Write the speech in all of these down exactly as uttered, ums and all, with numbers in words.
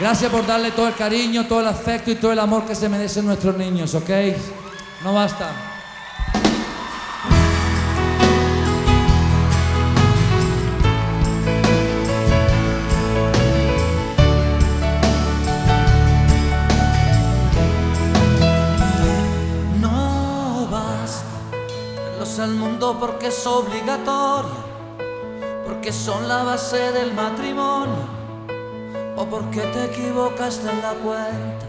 Gracias por darle todo el cariño, todo el afecto y todo el amor que se merecen nuestros niños, ¿ok? No basta. No basta traerlos al mundo porque es obligatoria, porque son la base del matrimonio, o porque te equivocaste en la cuenta.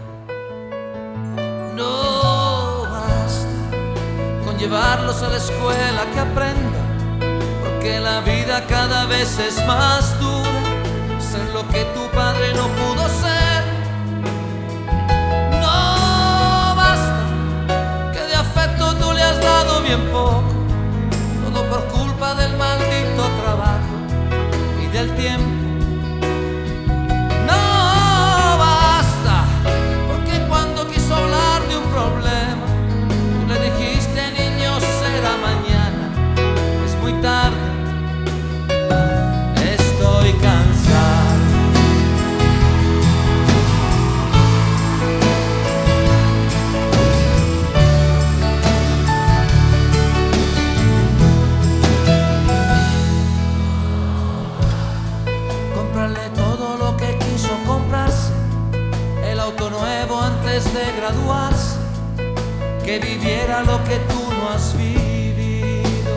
No basta con llevarlos a la escuela que aprendan, porque la vida cada vez es más dura, ser lo que tu padre no pudo ser. No basta que de afecto tú le has dado bien poco, todo por culpa del maldito trabajo y del tiempo. De graduarse, que viviera lo que tú no has vivido,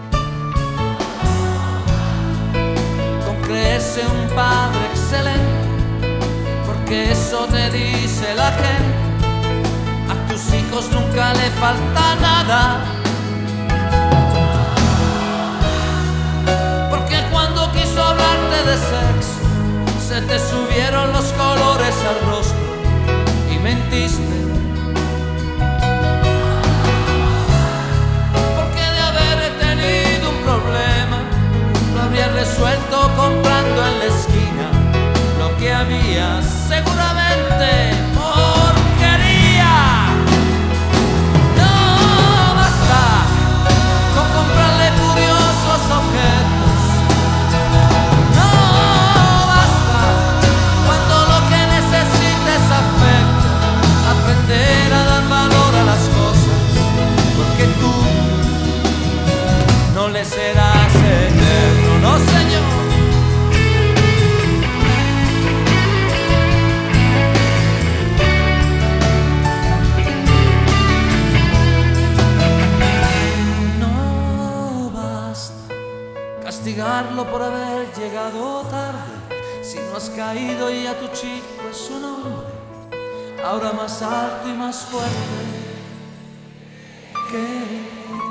con creerse un padre excelente, porque eso te dice la gente. A tus hijos nunca le falta nada, porque cuando quiso hablarte de sexo se te subieron los colores al rostro. Mentiste, porque de haber tenido un problema lo habrías resuelto comprando en la esquina lo que había, seguramente porquería. No basta con comprarle curiosos objetos. A dar valor a las cosas, porque tú no le serás eterno, no señor. No basta castigarlo por haber llegado tarde, si no has caído y a tu chico es un hombre ahora más alto y más fuerte que